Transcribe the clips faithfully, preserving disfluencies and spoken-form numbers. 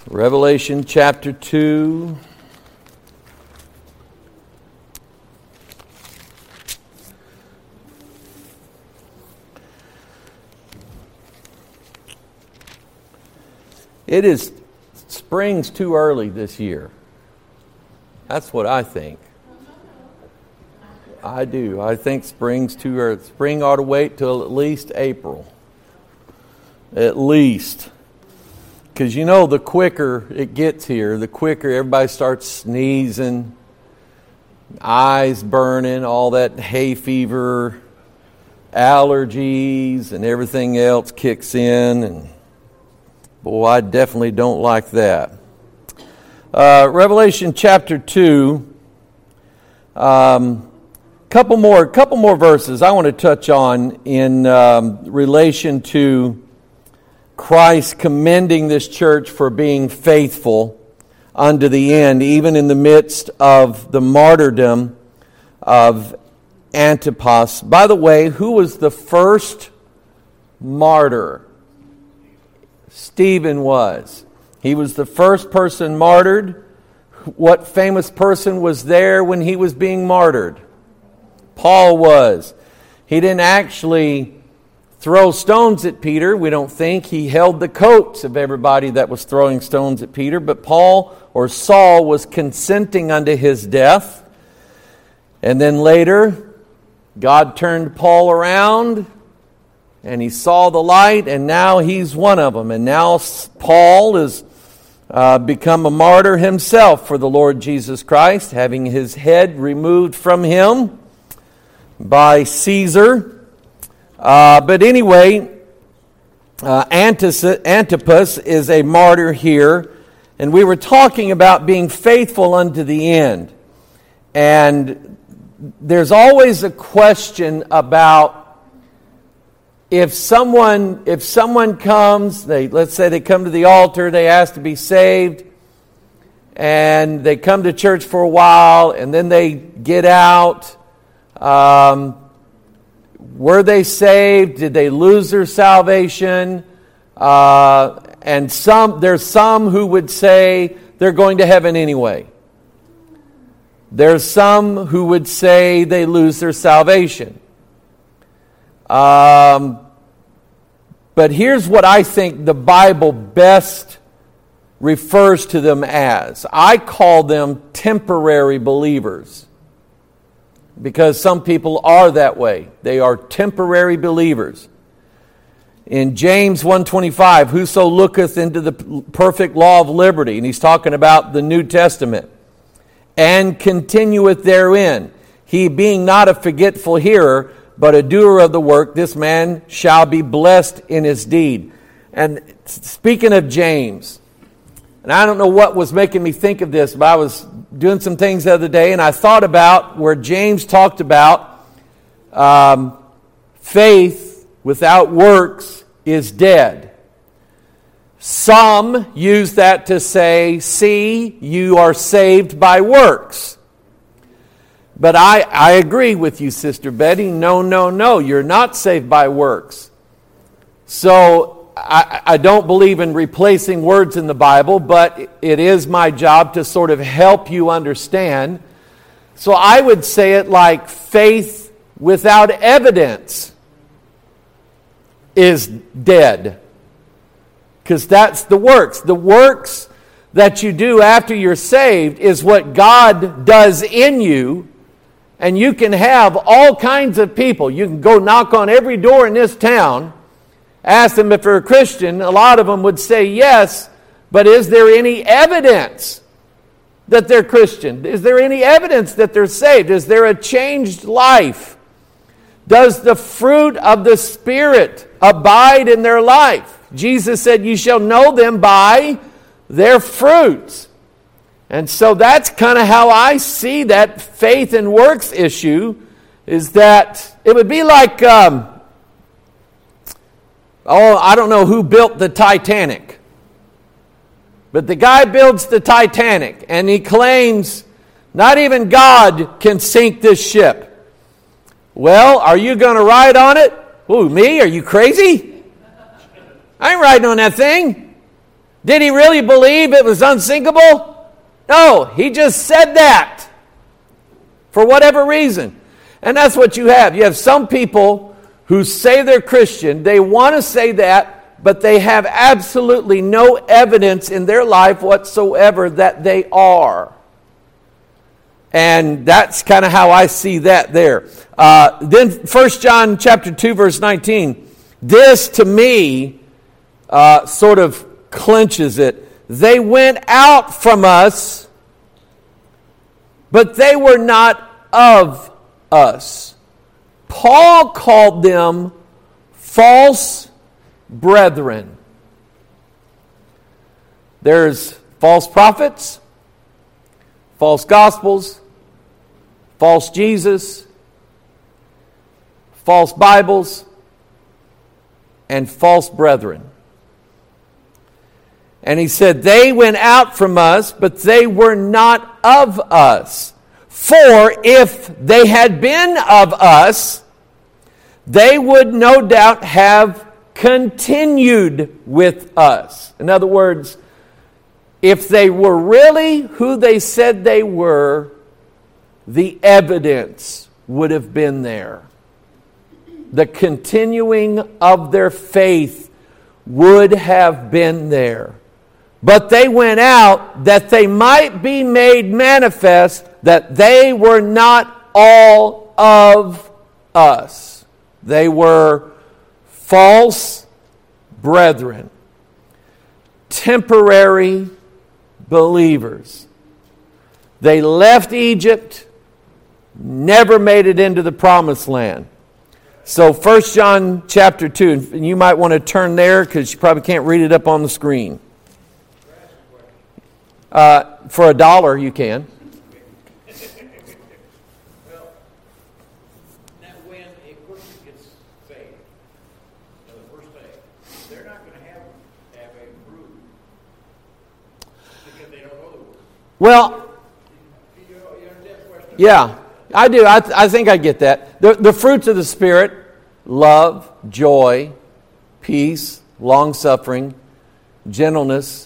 Revelation chapter two. It is spring's too early this year. That's what I think. I do. I think spring's too early. Spring ought to wait till at least April. At least. Because you know, the quicker it gets here, the quicker everybody starts sneezing, eyes burning, all that hay fever, allergies, and everything else kicks in. And boy, I definitely don't like that. Uh, Revelation chapter two. Um, couple more, couple more verses I want to touch on in um, relation to Christ commending this church for being faithful unto the end, even in the midst of the martyrdom of Antipas. By the way, who was the first martyr? Stephen was. He was the first person martyred. What famous person was there when he was being martyred? Paul was. He didn't actually throw stones at Peter, we don't think. He held the coats of everybody that was throwing stones at Peter. But Paul, or Saul, was consenting unto his death. And then later, God turned Paul around, and he saw the light, and now he's one of them. And now Paul has uh, become a martyr himself for the Lord Jesus Christ, having his head removed from him by Caesar. Uh, but anyway, uh, Antipas is a martyr here, and we were talking about being faithful unto the end. And there's always a question about if someone if someone comes, they let's say they come to the altar, they ask to be saved, and they come to church for a while, and then they get out. Um, Were they saved? Did they lose their salvation? Uh, and some, there's some who would say they're going to heaven anyway. There's some who would say they lose their salvation. Um, but here's what I think the Bible best refers to them as. I call them temporary believers. Because some people are that way. They are temporary believers. In James one twenty-five, whoso looketh into the perfect law of liberty, and he's talking about the New Testament, and continueth therein, he being not a forgetful hearer, but a doer of the work, this man shall be blessed in his deed. And speaking of James, and I don't know what was making me think of this, but I was doing some things the other day, and I thought about where James talked about um, faith without works is dead. Some use that to say, see, you are saved by works. But I, I agree with you, Sister Betty. No, no, no, you're not saved by works. So I, I don't believe in replacing words in the Bible, but it is my job to sort of help you understand. So I would say it like faith without evidence is dead. Because that's the works. The works that you do after you're saved is what God does in you. And you can have all kinds of people. You can go knock on every door in this town, ask them if they're a Christian. A lot of them would say yes, but is there any evidence that they're Christian? Is there any evidence that they're saved? Is there a changed life? Does the fruit of the Spirit abide in their life? Jesus said, you shall know them by their fruits. And so that's kind of how I see that faith and works issue, is that it would be like... Um, Oh, I don't know who built the Titanic. But the guy builds the Titanic, and he claims not even God can sink this ship. Well, are you going to ride on it? Ooh, me? Are you crazy? I ain't riding on that thing. Did he really believe it was unsinkable? No, he just said that for whatever reason. And that's what you have. You have some people who say they're Christian. They want to say that, but they have absolutely no evidence in their life whatsoever that they are. And that's kind of how I see that there. Uh, then First John chapter two, verse nineteen. This, to me, uh, sort of clinches it. They went out from us, but they were not of us. Paul called them false brethren. There's false prophets, false gospels, false Jesus, false Bibles, and false brethren. And he said, they went out from us, but they were not of us. For if they had been of us, they would no doubt have continued with us. In other words, if they were really who they said they were, the evidence would have been there. The continuing of their faith would have been there. But they went out that they might be made manifest that they were not all of us. They were false brethren, temporary believers. They left Egypt, never made it into the promised land. So First John chapter two, and you might want to turn there because you probably can't read it up on the screen. Uh, for a dollar, you can. Well, now when a person gets saved, on the first day, they're not going to have have a fruit because they don't know the word. Well, You, know, you understand the question? yeah, I do. I, th- I think I get that. The, the fruits of the Spirit: love, joy, peace, long-suffering, gentleness,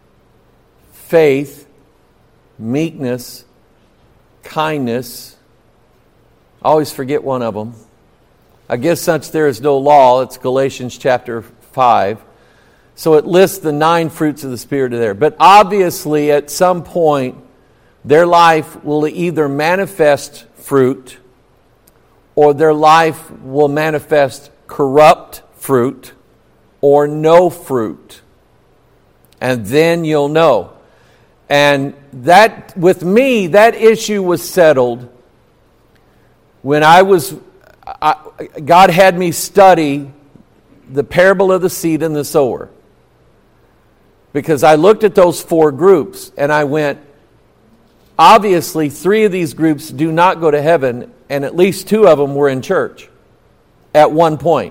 faith, meekness, kindness. I always forget one of them. I guess since there is no law, it's Galatians chapter five. So it lists the nine fruits of the Spirit there. But obviously at some point, their life will either manifest fruit or their life will manifest corrupt fruit or no fruit. And then you'll know. And that, with me, that issue was settled when I was, I, God had me study the parable of the seed and the sower. Because I looked at those four groups and I went, obviously three of these groups do not go to heaven, and at least two of them were in church at one point.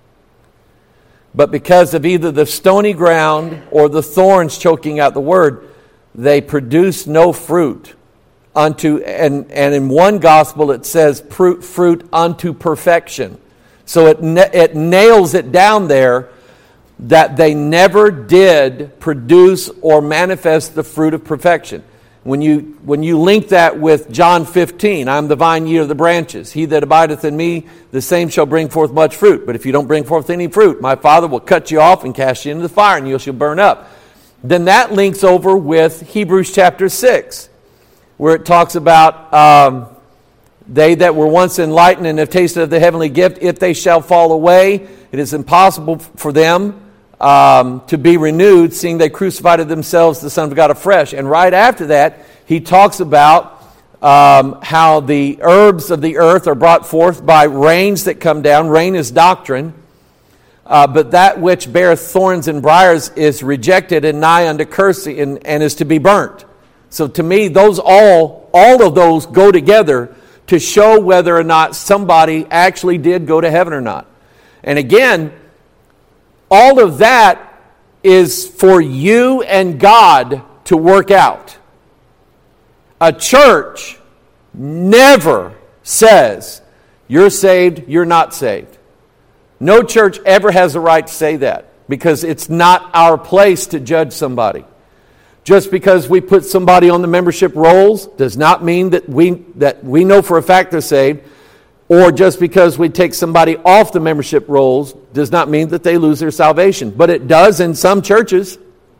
But because of either the stony ground or the thorns choking out the word, they produce no fruit unto, and, and in one gospel it says fruit, fruit unto perfection. So it it nails it down there that they never did produce or manifest the fruit of perfection. When you when you link that with John fifteen, I'm the vine, ye are the branches. He that abideth in me, the same shall bring forth much fruit. But if you don't bring forth any fruit, my Father will cut you off and cast you into the fire, and you shall burn up. Then that links over with Hebrews chapter six, where it talks about um, they that were once enlightened and have tasted of the heavenly gift, if they shall fall away, it is impossible for them um, to be renewed, seeing they crucified themselves the Son of God afresh. And right after that, he talks about um, how the herbs of the earth are brought forth by rains that come down. Rain is doctrine. Uh, but that which beareth thorns and briars is rejected and nigh unto cursing, and, and is to be burnt. So to me, those all, all of those go together to show whether or not somebody actually did go to heaven or not. And again, all of that is for you and God to work out. A church never says, you're saved, you're not saved. No church ever has the right to say that. because it's not our place to judge somebody. Just because we put somebody on the membership rolls does not mean that we that we know for a fact they're saved. Or just because we take somebody off the membership rolls does not mean that they lose their salvation. But it does in some churches.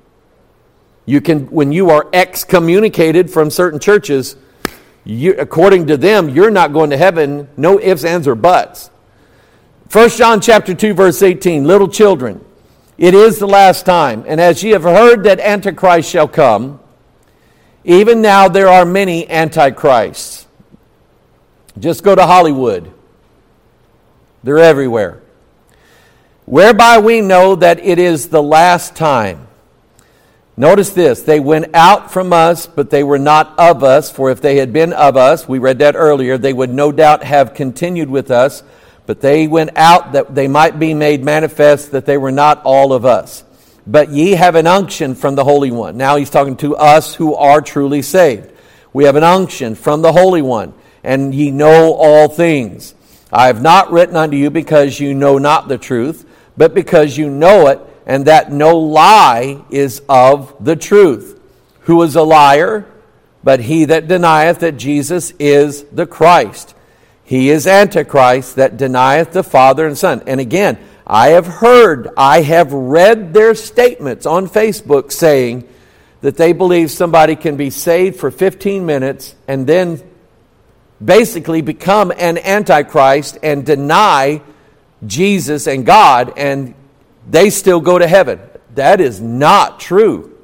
You can, when you are excommunicated from certain churches, you, according to them, you're not going to heaven. No ifs, ands, or buts. First John chapter two, verse eighteen, little children, it is the last time, and as ye have heard that Antichrist shall come, even now there are many antichrists. Just go to Hollywood. They're everywhere. Whereby we know that it is the last time. Notice this, they went out from us, but they were not of us, for if they had been of us, we read that earlier, they would no doubt have continued with us, but they went out that they might be made manifest that they were not all of us. But ye have an unction from the Holy One. Now he's talking to us who are truly saved. We have an unction from the Holy One, and ye know all things. I have not written unto you because you know not the truth, but because you know it, and that no lie is of the truth. Who is a liar? But he that denieth that Jesus is the Christ. He is Antichrist that denieth the Father and Son. And again, I have heard, I have read their statements on Facebook saying that they believe somebody can be saved for fifteen minutes and then basically become an Antichrist and deny Jesus and God, and they still go to heaven. That is not true.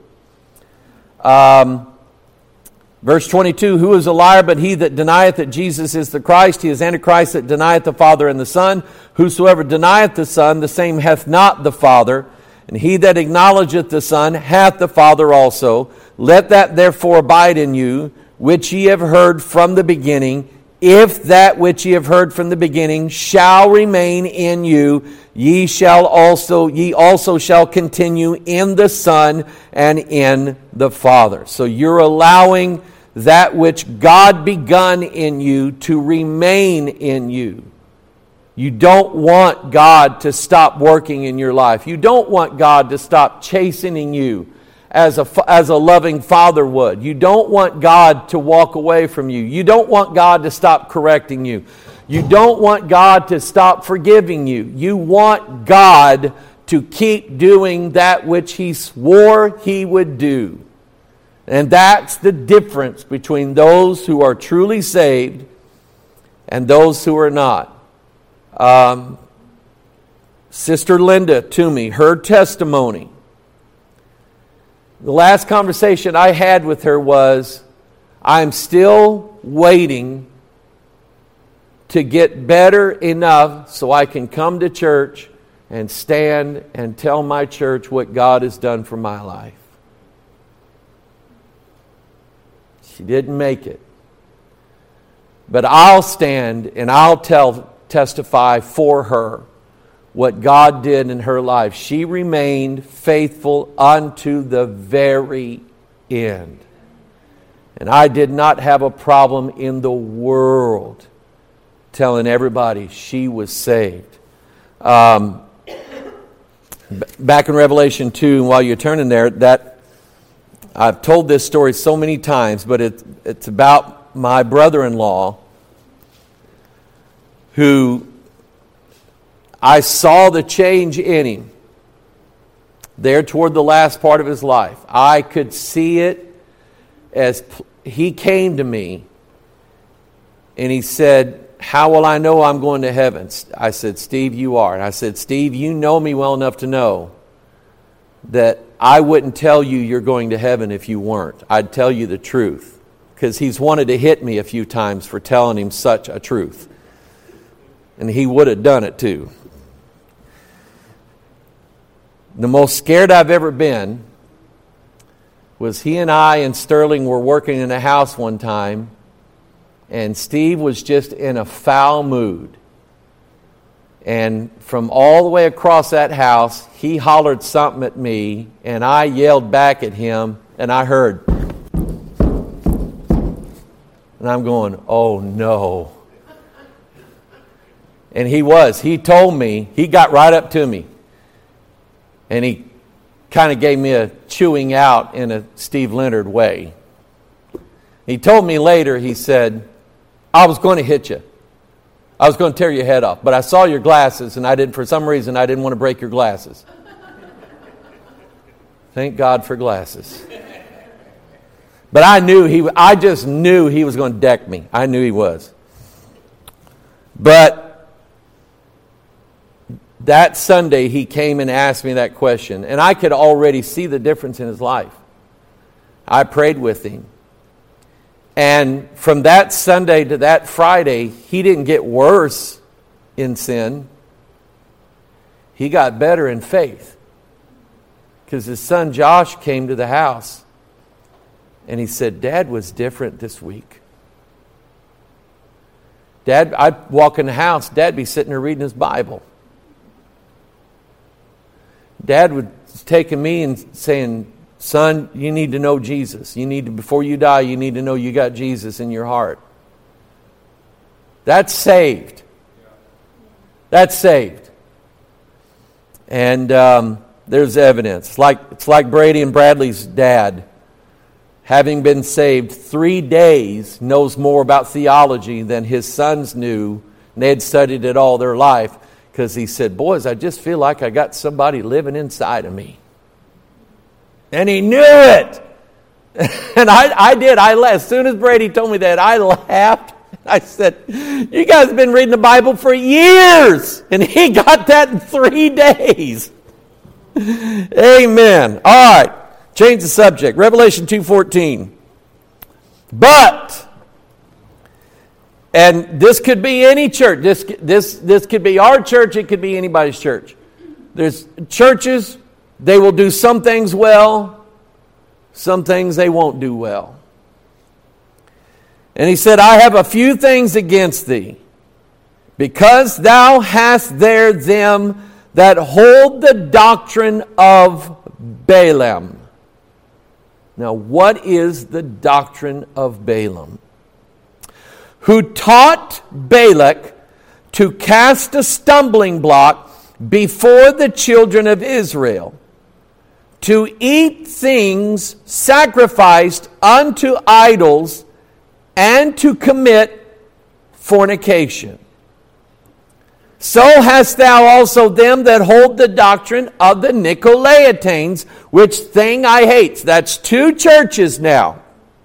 Um, verse twenty-two, who is a liar but he that denieth that Jesus is the Christ? He is Antichrist that denieth the Father and the Son. Whosoever denieth the Son, the same hath not the Father. And he that acknowledgeth the Son hath the Father also. Let that therefore abide in you, which ye have heard from the beginning. If that which ye have heard from the beginning shall remain in you, ye shall also ye also shall continue in the Son and in the Father. So you're allowing that which God begun in you to remain in you. You don't want God to stop working in your life. You don't want God to stop chastening you as a, as a loving father would. You don't want God to walk away from you. You don't want God to stop correcting you. You don't want God to stop forgiving you. You want God to keep doing that which He swore He would do. And that's the difference between those who are truly saved and those who are not. Um, Sister Linda Toomey, her testimony. The last conversation I had with her was, I'm still waiting to get better enough so I can come to church and stand and tell my church what God has done for my life. She didn't make it. But I'll stand and I'll tell testify for her what God did in her life. She remained faithful unto the very end. And I did not have a problem in the world telling everybody she was saved. Um, back in Revelation two, and while you're turning there, that I've told this story so many times, but it, it's about my brother-in-law who I saw the change in him there toward the last part of his life. I could see it as he came to me and he said, how will I know I'm going to heaven? I said, Steve, you are. And I said, Steve, you know me well enough to know that I wouldn't tell you you're going to heaven if you weren't. I'd tell you the truth. Because he's wanted to hit me a few times for telling him such a truth. And he would have done it too. The most scared I've ever been was he and I and Sterling were working in a house one time, and Steve was just in a foul mood. And from all the way across that house, he hollered something at me, and I yelled back at him, and I heard. And I'm going, oh no. And he was. He told me, he got right up to me. And he kind of gave me a chewing out in a Steve Leonard way. He told me later, he said, I was going to hit you. I was going to tear your head off, but I saw your glasses, and I didn't, for some reason, I didn't want to break your glasses. Thank God for glasses. But I knew he, I just knew he was going to deck me. I knew he was. But that Sunday, he came and asked me that question, and I could already see the difference in his life. I prayed with him. And from that Sunday to that Friday, he didn't get worse in sin. He got better in faith. Because his son Josh came to the house and he said, Dad was different this week. Dad, I'd walk in the house, Dad'd be sitting there reading his Bible. Dad would take me and saying, son, you need to know Jesus. You need to, before you die, you need to know you got Jesus in your heart. That's saved. That's saved. And um, there's evidence. It's like, it's like Brady and Bradley's dad, having been saved three days, knows more about theology than his sons knew. And they had studied it all their life. Because he said, boys, I just feel like I got somebody living inside of me. And he knew it. And I, I did. I laughed. As soon as Brady told me that, I laughed. I said, you guys have been reading the Bible for years. And he got that in three days. Amen. All right. Change the subject. Revelation two fourteen. But, and this could be any church. This, this, this could be our church. It could be anybody's church. There's churches, they will do some things well. Some things they won't do well. And he said, I have a few things against thee, because thou hast there them that hold the doctrine of Balaam. Now, what is the doctrine of Balaam? Who taught Balak to cast a stumbling block before the children of Israel, to eat things sacrificed unto idols, and to commit fornication. So hast thou also them that hold the doctrine of the Nicolaitanes, which thing I hate. That's two churches now.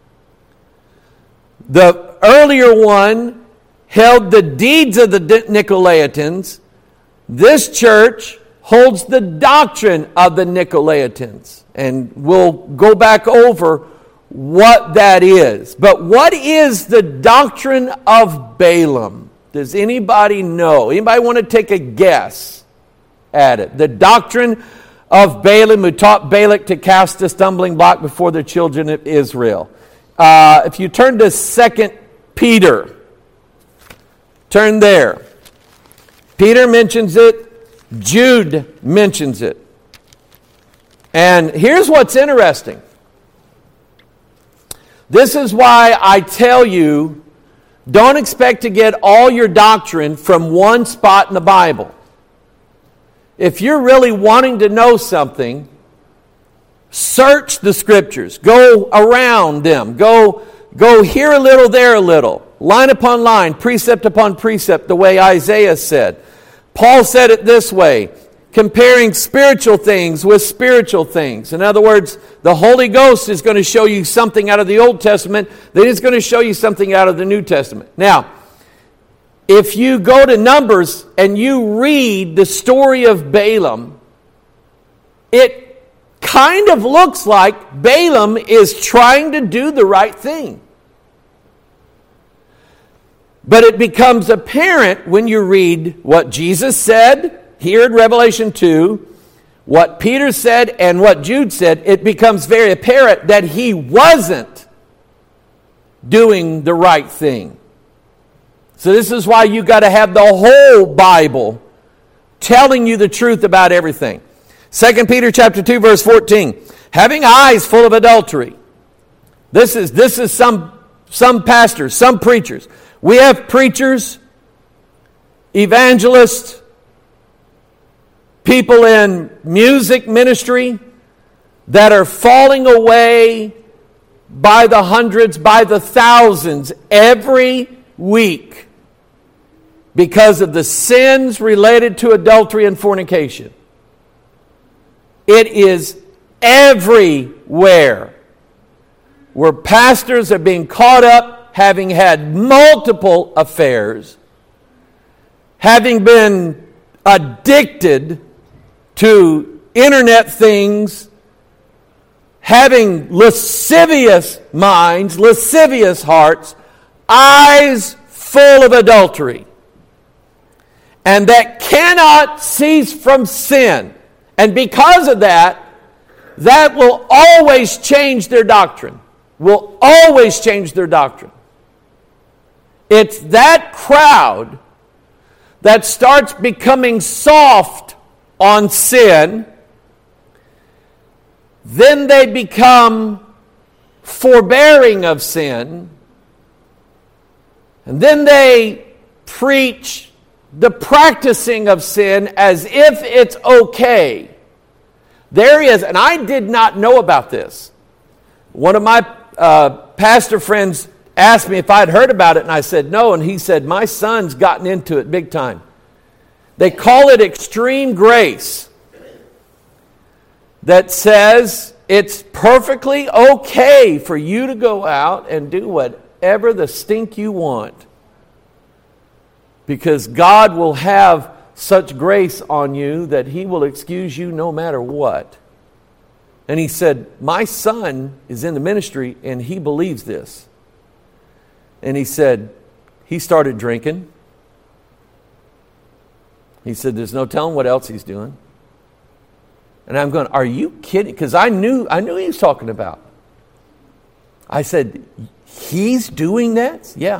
The earlier one held the deeds of the Nicolaitans. This church holds the doctrine of the Nicolaitans. And we'll go back over what that is. But what is the doctrine of Balaam? Does anybody know? Anybody want to take a guess at it? The doctrine of Balaam, who taught Balak to cast a stumbling block before the children of Israel. Uh, if you turn to Second Peter, turn there. Peter mentions it. Jude mentions it. And here's what's interesting. This is why I tell you, don't expect to get all your doctrine from one spot in the Bible. If you're really wanting to know something, search the Scriptures. Go around them. Go, go here a little, there a little. Line upon line, precept upon precept, the way Isaiah said. Paul said it this way, comparing spiritual things with spiritual things. In other words, the Holy Ghost is going to show you something out of the Old Testament, then it's going to show you something out of the New Testament. Now, if you go to Numbers and you read the story of Balaam, it kind of looks like Balaam is trying to do the right thing. But it becomes apparent when you read what Jesus said here in Revelation two, what Peter said and what Jude said, it becomes very apparent that he wasn't doing the right thing. So this is why you got to have the whole Bible telling you the truth about everything. Second Peter chapter two, verse fourteen. Having eyes full of adultery. This is, this is some, some pastors, some preachers. We have preachers, evangelists, people in music ministry that are falling away by the hundreds, by the thousands every week because of the sins related to adultery and fornication. It is everywhere where pastors are being caught up having had multiple affairs, having been addicted to internet things, having lascivious minds, lascivious hearts, eyes full of adultery, and that cannot cease from sin. And because of that, that will always change their doctrine. Will always change their doctrine. It's that crowd that starts becoming soft on sin. Then they become forbearing of sin. And then they preach the practicing of sin as if it's okay. There is, and I did not know about this. One of my uh, pastor friends asked me if I'd heard about it, and I said no, and he said, my son's gotten into it big time. They call it extreme grace, that says it's perfectly okay for you to go out and do whatever the stink you want, because God will have such grace on you that He will excuse you no matter what. And he said, my son is in the ministry and he believes this. And he said, he started drinking. He said, there's no telling what else he's doing. And I'm going, are you kidding? Because I knew, I knew he was talking about. I said, he's doing that? Yeah.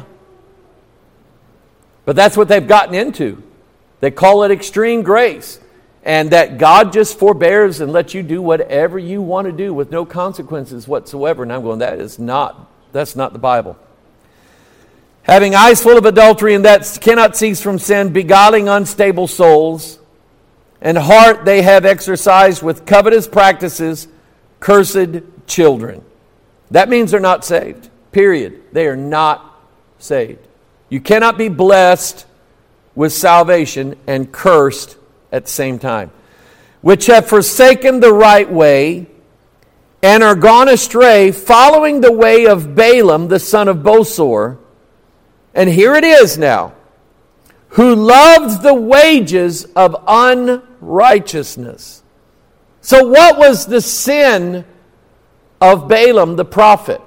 But that's what they've gotten into. They call it extreme grace. And that God just forbears and lets you do whatever you want to do with no consequences whatsoever. And I'm going, that is not, that's not the Bible. Having eyes full of adultery and that cannot cease from sin, beguiling unstable souls, and heart they have exercised with covetous practices, cursed children. That means they're not saved. Period. They are not saved. You cannot be blessed with salvation and cursed at the same time. Which have forsaken the right way and are gone astray, following the way of Balaam, the son of Bosor. And here it is now. Who loved the wages of unrighteousness. So what was the sin of Balaam the prophet?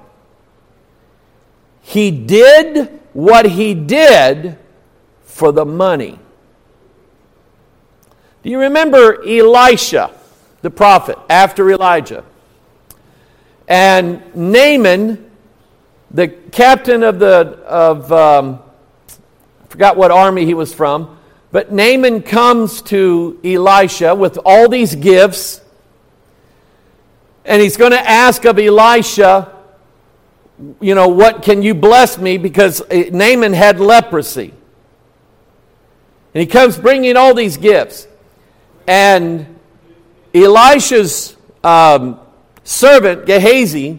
He did what he did for the money. Do you remember Elisha, the prophet, after Elijah? And Naaman, the captain of the, of, um, I forgot what army he was from, but Naaman comes to Elisha with all these gifts, and he's going to ask of Elisha, you know, what can you bless me? Because Naaman had leprosy. And he comes bringing all these gifts. And Elisha's um, servant, Gehazi,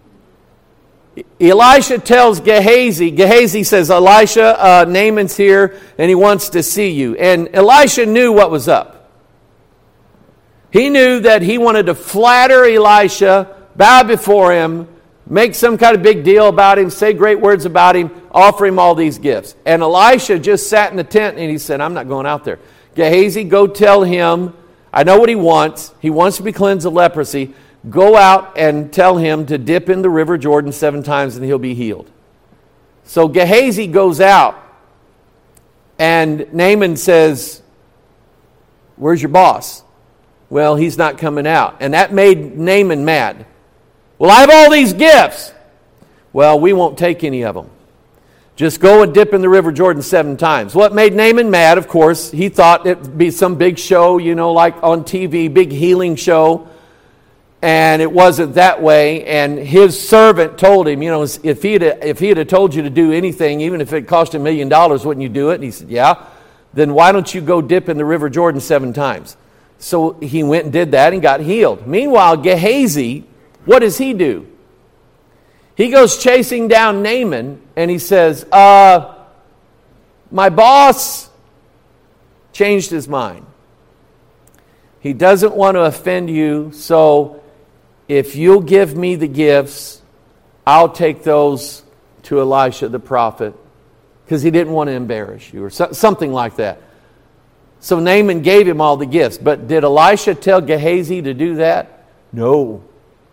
Elisha tells Gehazi, Gehazi says, Elisha, uh, Naaman's here and he wants to see you. And Elisha knew what was up. He knew that he wanted to flatter Elisha, bow before him, make some kind of big deal about him, say great words about him, offer him all these gifts. And Elisha just sat in the tent and he said, I'm not going out there. Gehazi, go tell him, I know what he wants. He wants to be cleansed of leprosy. Go out and tell him to dip in the river Jordan seven times and he'll be healed. So Gehazi goes out and Naaman says, where's your boss? Well, he's not coming out. And that made Naaman mad. Well, I have all these gifts. Well, we won't take any of them. Just go and dip in the river Jordan seven times. What made Naaman mad, of course, he thought it'd be some big show, you know, like on T V, big healing show. And it wasn't that way. And his servant told him, you know, if he had, if he had told you to do anything, even if it cost a million dollars, wouldn't you do it? And he said, yeah. Then why don't you go dip in the river Jordan seven times? So he went and did that and got healed. Meanwhile, Gehazi, what does he do? He goes chasing down Naaman and he says, uh, my boss changed his mind. He doesn't want to offend you, so if you'll give me the gifts, I'll take those to Elisha the prophet, because he didn't want to embarrass you, or so, something like that. So Naaman gave him all the gifts. But did Elisha tell Gehazi to do that? No.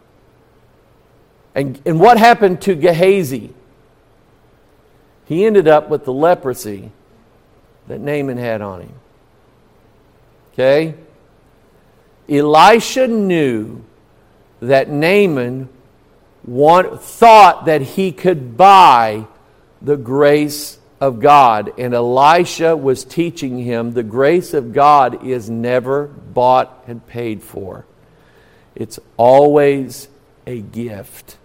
And, and what happened to Gehazi? He ended up with the leprosy that Naaman had on him. Okay? Elisha knew that Naaman want, thought that he could buy the grace of God. And Elisha was teaching him the grace of God is never bought and paid for. It's always a gift.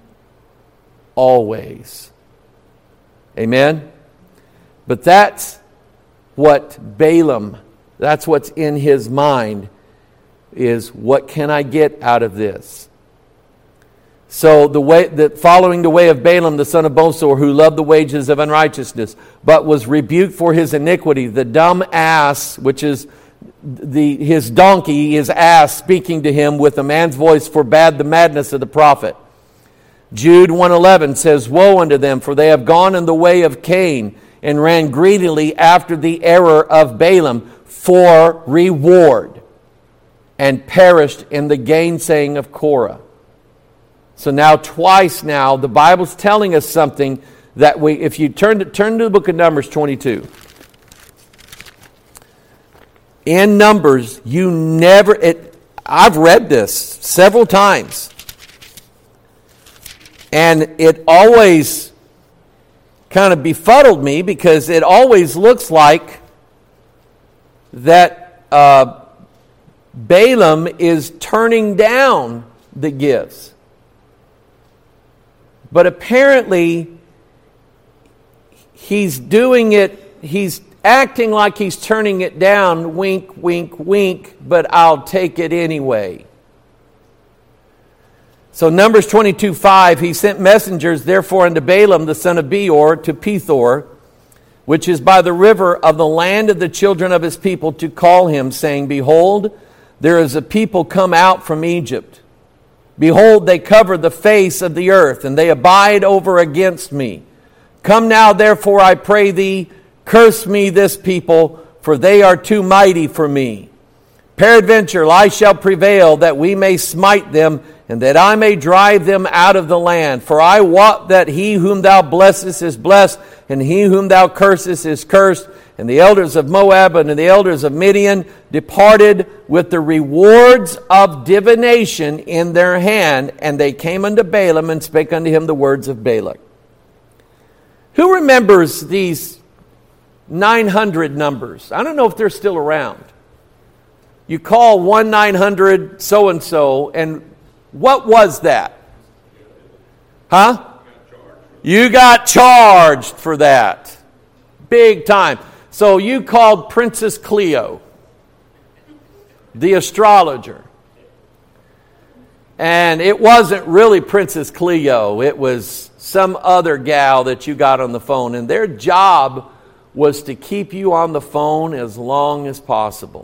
Always. Amen? But that's what Balaam, that's what's in his mind, is what can I get out of this? So the way that following the way of Balaam the son of Bosor, who loved the wages of unrighteousness, but was rebuked for his iniquity, the dumb ass, which is the his donkey, his ass, speaking to him with a man's voice, forbade the madness of the prophet. Jude one eleven says, woe unto them, for they have gone in the way of Cain, and ran greedily after the error of Balaam for reward, and perished in the gainsaying of Korah. So now twice now, the Bible's telling us something that we, if you turn to, turn to the book of Numbers twenty-two. In Numbers, you never, it, I've read this several times. And it always kind of befuddled me, because it always looks like that uh, Balaam is turning down the gifts. But apparently, he's doing it, he's acting like he's turning it down, wink, wink, wink, but I'll take it anyway. So Numbers twenty-two five, he sent messengers therefore unto Balaam the son of Beor to Pethor, which is by the river of the land of the children of his people, to call him, saying, behold, there is a people come out from Egypt. Behold, they cover the face of the earth, and they abide over against me. Come now, therefore, I pray thee, curse me this people, for they are too mighty for me. Peradventure I shall prevail, that we may smite them, and that I may drive them out of the land. For I wot that he whom thou blessest is blessed, and he whom thou cursest is cursed. And the elders of Moab and the elders of Midian departed with the rewards of divination in their hand, and they came unto Balaam and spake unto him the words of Balak. Who remembers these nine hundred numbers? I don't know if they're still around. You call one nine hundred so-and-so, and what was that? Huh? You got charged for that. Big time. So you called Princess Cleo, the astrologer. And it wasn't really Princess Cleo. It was some other gal that you got on the phone. And their job was to keep you on the phone as long as possible.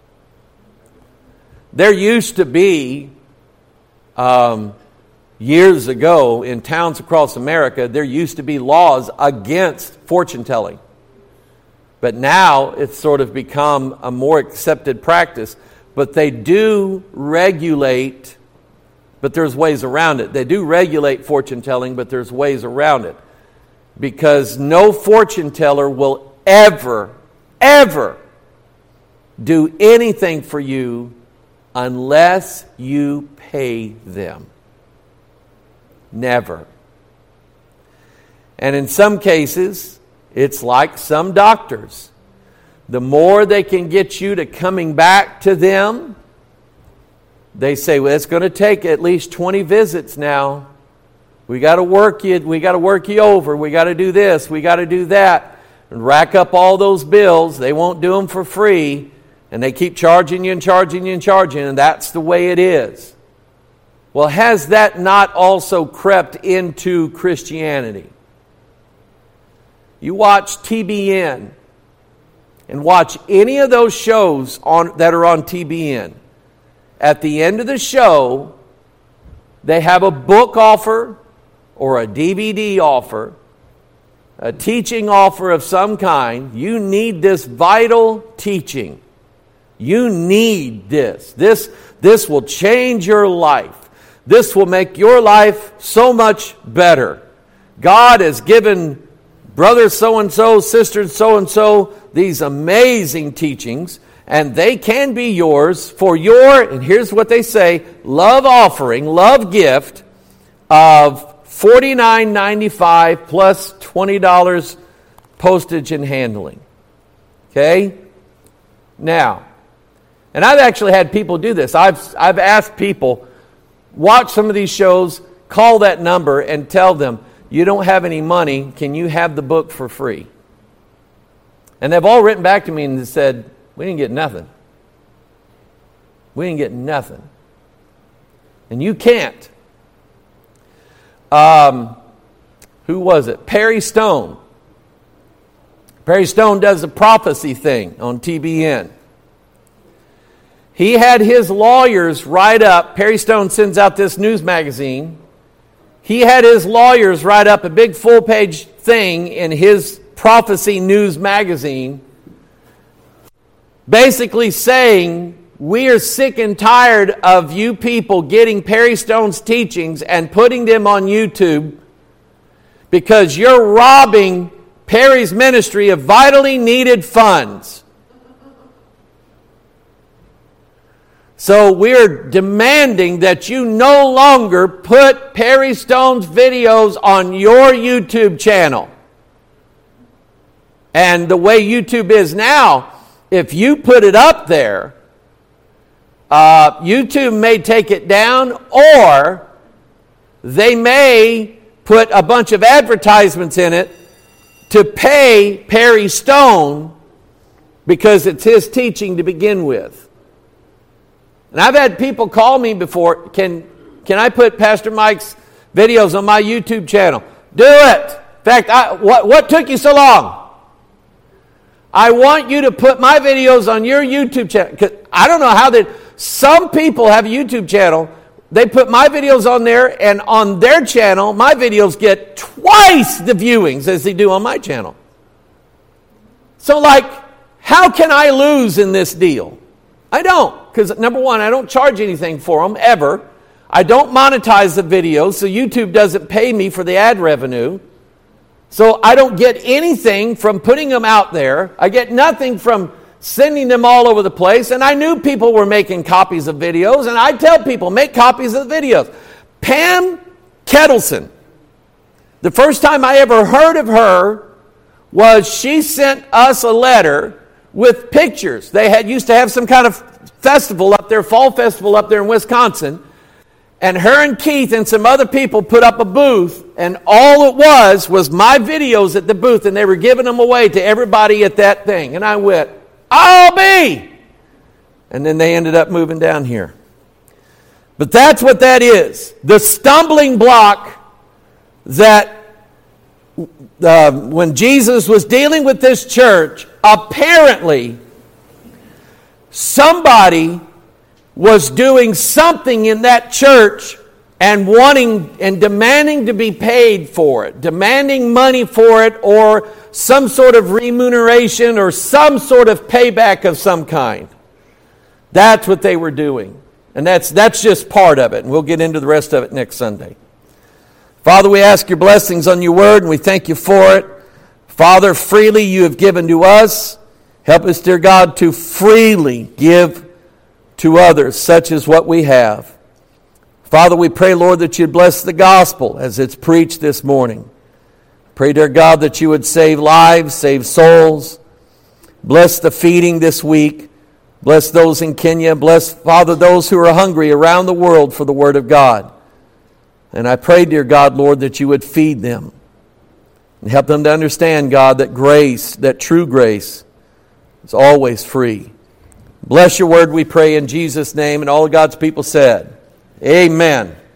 There used to be, um, years ago, in towns across America, there used to be laws against fortune telling. But now it's sort of become a more accepted practice. But they do regulate, but there's ways around it. They do regulate fortune telling, but there's ways around it. Because no fortune teller will ever, ever do anything for you unless you pay them. Never. And in some cases, it's like some doctors. The more they can get you to coming back to them, they say, well, it's going to take at least twenty visits now. We got to work you, we got to work you over. We got to do this, we got to do that. And rack up all those bills. They won't do them for free. And they keep charging you and charging you and charging you, and that's the way it is. Well, has that not also crept into Christianity? You watch T B N and watch any of those shows on that are on T B N. At the end of the show, they have a book offer or a D V D offer, a teaching offer of some kind. You need this vital teaching. You need this. This, this will change your life. This will make your life so much better. God has given brother so-and-so, sister so-and-so these amazing teachings, and they can be yours for your, and here's what they say, love offering, love gift of forty-nine ninety-five plus twenty dollars postage and handling. Okay? Now, and I've actually had people do this. I've, I've asked people, watch some of these shows, call that number and tell them, you don't have any money, can you have the book for free? And they've all written back to me and said, we didn't get nothing. We didn't get nothing. And you can't. Um, who was it? Perry Stone. Perry Stone does a prophecy thing on T B N. He had his lawyers write up, Perry Stone sends out this news magazine. He had his lawyers write up a big full-page thing in his prophecy news magazine, basically saying, we are sick and tired of you people getting Perry Stone's teachings and putting them on YouTube because you're robbing Perry's ministry of vitally needed funds. So we're demanding that you no longer put Perry Stone's videos on your YouTube channel. And the way YouTube is now, if you put it up there, uh, YouTube may take it down, or they may put a bunch of advertisements in it to pay Perry Stone because it's his teaching to begin with. And I've had people call me before, can, can I put Pastor Mike's videos on my YouTube channel? Do it. In fact, I, what, what took you so long? I want you to put my videos on your YouTube channel. 'Cause I don't know how that, some people have a YouTube channel, they put my videos on there, and on their channel, my videos get twice the viewings as they do on my channel. So like, how can I lose in this deal? I don't. Because number one, I don't charge anything for them, ever. I don't monetize the videos, so YouTube doesn't pay me for the ad revenue. So I don't get anything from putting them out there. I get nothing from sending them all over the place. And I knew people were making copies of videos, and I tell people, make copies of the videos. Pam Kettleson, the first time I ever heard of her was she sent us a letter with pictures. They had used to have some kind of festival up there, fall festival up there in Wisconsin, and her and Keith and some other people put up a booth, and all it was was my videos at the booth, and they were giving them away to everybody at that thing. And I went, I'll be! And then they ended up moving down here. But that's what that is. The stumbling block that uh, when Jesus was dealing with this church, apparently somebody was doing something in that church and wanting and demanding to be paid for it, demanding money for it, or some sort of remuneration or some sort of payback of some kind. That's what they were doing. And that's that's just part of it. And we'll get into the rest of it next Sunday. Father, we ask your blessings on your word, and we thank you for it. Father, freely you have given to us. Help us, dear God, to freely give to others, such as what we have. Father, we pray, Lord, that you'd bless the gospel as it's preached this morning. Pray, dear God, that you would save lives, save souls. Bless the feeding this week. Bless those in Kenya. Bless, Father, those who are hungry around the world for the Word of God. And I pray, dear God, Lord, that you would feed them and help them to understand, God, that grace, that true grace, is always free. Bless your word, we pray in Jesus' name. And all of God's people said, amen.